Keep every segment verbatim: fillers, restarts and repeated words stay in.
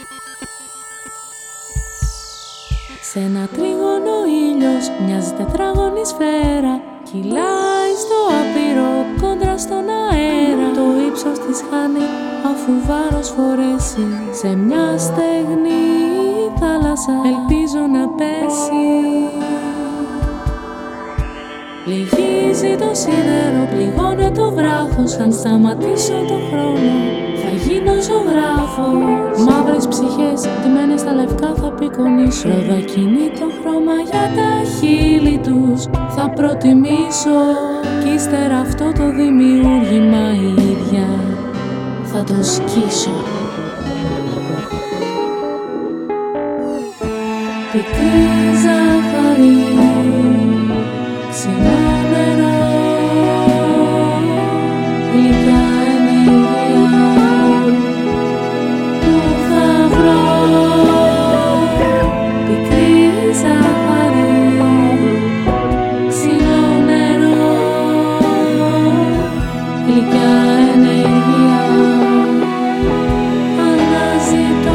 Σ' ένα τρίγωνο ήλιος μοιάζει τετράγωνη σφαίρα, κυλάει στο άπειρο κόντρα στον αέρα. Το ύψος της χάνει αφού βάρος φορέσει, σε μια στεγνή θάλασσα ελπίζω να πέσει. Πληγίζει το σίδερο, πληγώνε το βράχος. Αν σταματήσω το χρόνο θα γίνω ζωγράφος. Μαύρες ψυχές ντυμένες στα λευκά θα πικονίσω. Ροδακινεί το χρώμα για τα χείλη τους θα προτιμήσω. Κι ύστερα αυτό το δημιούργημα η ίδια θα το σκίσω. Πικρή ζάχαρη, ξινό νερό, γλυκιά ενέργεια, πού θα βρω? Πικρή ζάχαρη, ξινό νερό, γλυκιά ενέργεια, αναζητώ.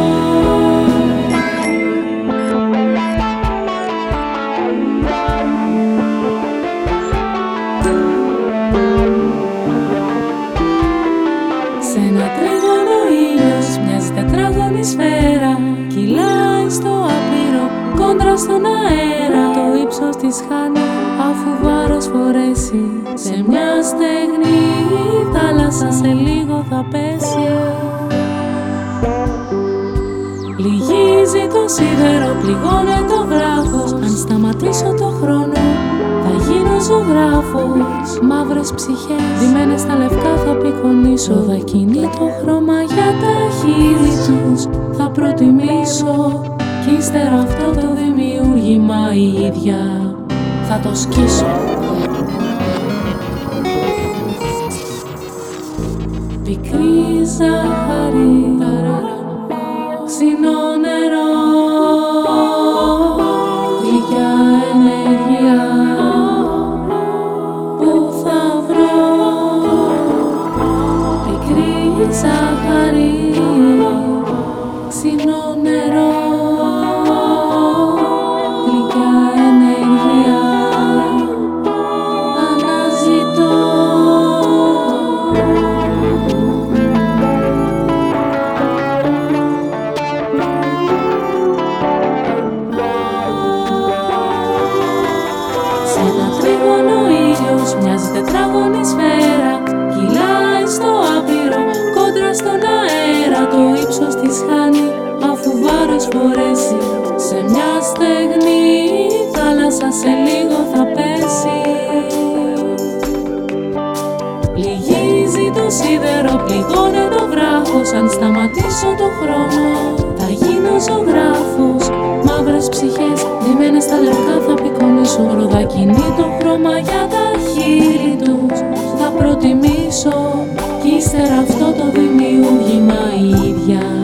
Σ' ένα τρίγωνο ήλιος μοιάζει τετράγωνη σφαίρα, κυλάει στο άπειρο κόντρα στον αέρα. Το ύψος της χάνει αφού βάρος φορέσει, σε μια στεγνή θάλασσα σε λίγο θα πέσει. Λυγίζει το σίδερο, πληγώνε το βράχος. Αν σταματήσω το χρόνο θα γίνω ζωγράφος. Μαύρες ψυχές ντυμένες στα λευκά θα πικονίσω. Δακινεί το χρώμα για τα χείλη τους θα προτιμήσω. Κι ύστερα αυτό το δημιούργημα η ίδια θα το σκίσω. Πικρή ζάχαρη, ξινό νερό, γλυκιά ενέργεια, πού θα βρω? Πικρή ζάχαρη, ξινό νερό, γλυκιά ενέργεια, αναζητώ. Σ' ένα τρίγωνο ήλιος μοιάζει τετράγωνη σφαίρα, κυλάει στο άπειρο κόντρα στον αέρα. Το ύψος της χάνει αφού βάρος φορέσει, σε μια στεγνή θάλασσα σε λίγο θα πέσει. Πληγίζει το σίδερο, πληγώνε το βράχος. Αν σταματήσω το χρόνο θα γίνω ζωγράφος. Μαύρες ψυχές ντυμένες στα λευκά θα πικονίσω. Ροδακινεί το χρώμα για τα χείλη τους θα προτιμήσω. Κι ύστερα αυτό το δημιούργημα η ίδια